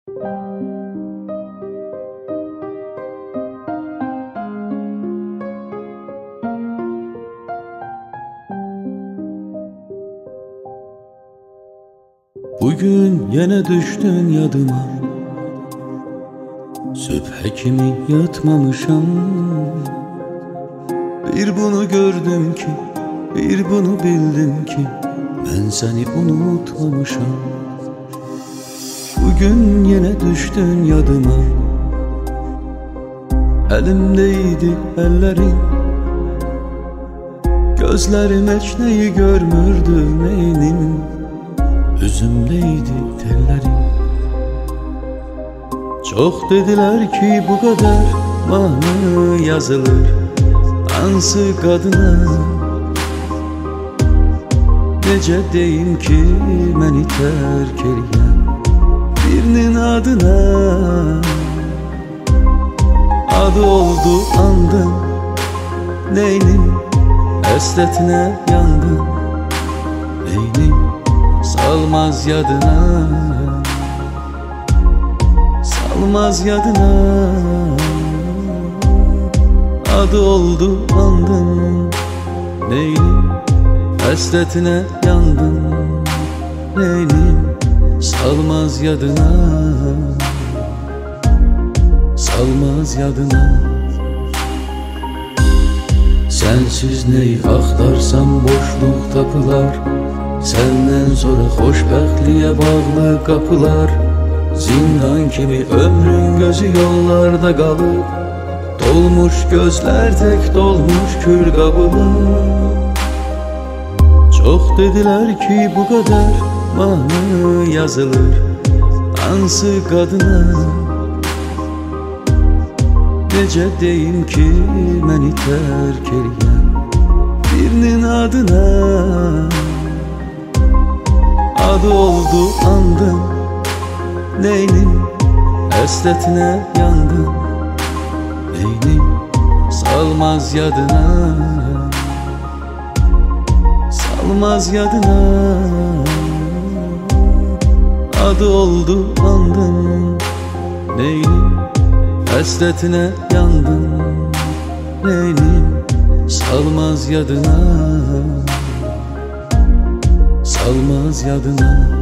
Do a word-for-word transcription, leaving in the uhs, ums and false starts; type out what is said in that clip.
Bugün yine düştün yadıma, sübhe kimi yatmamışam. Bir bunu gördüm ki, bir bunu bildim ki, ben seni unutmamışam. Bugün yine düştün yadıma, elimdeydi ellerin, gözlerim hiç neyi görmürdü neynim, üzümdeydi tellerin. Çok dediler ki bu kadar mahnı yazılır hansı kadına. Nece deyim ki məni terk eləyən birinin adına. Adı oldu andım, neynim hasretine yandım, neynim salmaz yadına, salmaz yadına. Adı oldu andım, neynim hasretine yandım, neynim salmaz yadına, salmaz yadına. Sensiz neyi axtarsam boşluq tapılar, senden sonra xoşbəxtliyə bağlı qapılar. Zindan kimi ömrün gözü yollarda qalıb, dolmuş gözler tek dolmuş kül qabılar. Çok dediler ki bu kadar mahnı yazılır hansı kadına. Nece deyim ki məni terk eləyən birinin adına. Adı oldu andım, neynim hasretine yandım, neynim salmaz yadına, salmaz yadına. Adı oldu andım, neynim hasretine yandım, neynim salmaz yadına, salmaz yadına.